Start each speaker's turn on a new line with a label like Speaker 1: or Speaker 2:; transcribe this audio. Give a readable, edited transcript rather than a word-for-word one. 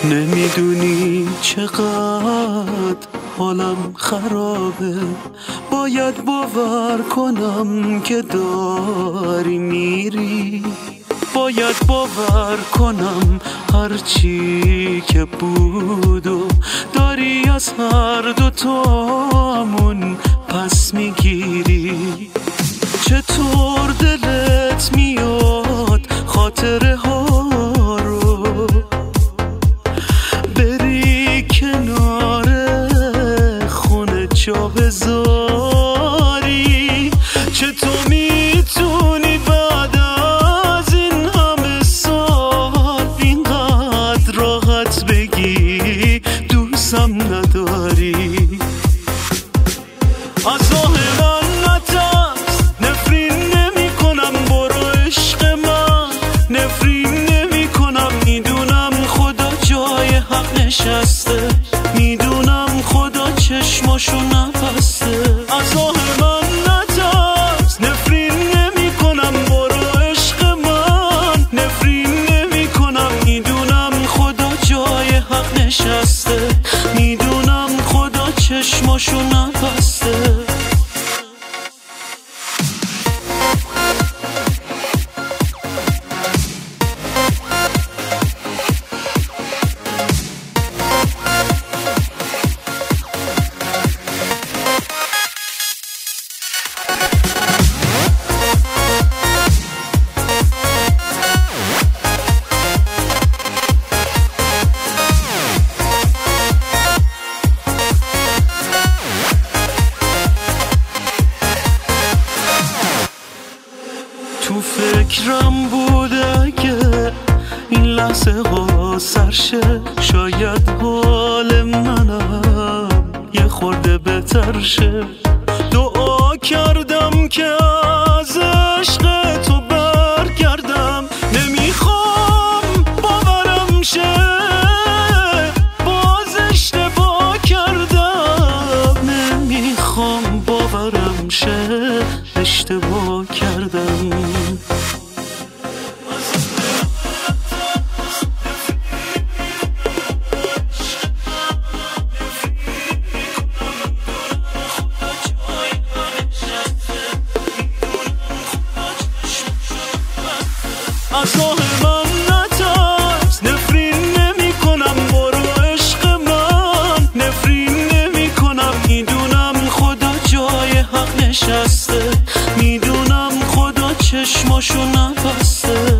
Speaker 1: نمیدونی چقدر حالم خرابه، باید باور کنم که داری میری، باید باور کنم هرچی که بود و داری از هر دوتامون پس میگیری. چطور دلت میاد خاطره ها رو بری کنار خونه جا بذاری؟ چطور میتونی بعد از این همه سال اینقدر راحت بگی دوستم نداری؟ از راه من نترس، نفرین نمی کنم، برو عشق من، نفرین نمی کنم. میدونم خدا جای حق نشسته، میدونم خدا چشماشو نبسته. از راه من نترس، نفرین نمی کنم، برو عشق من، نفرین نمی کنم. میدونم خدا جای حق نشسته، میدونم خدا چشماشو نبسته. تو فکرم بوده اگه این لحظه ها سرشه، شاید حال منم یه خورده بهتر شه. دعا کردم که از عشق تو برگردم، نمیخوام باورم شه باز اشتباه کردم، نمیخوام باورم شه اشتباه کردم. از راه من نترس، نفرین نمی کنم، برو عشق من، نفرین نمی کنم. میدونم خدا جای حق نشسته، میدونم خدا چشماشو نبسته.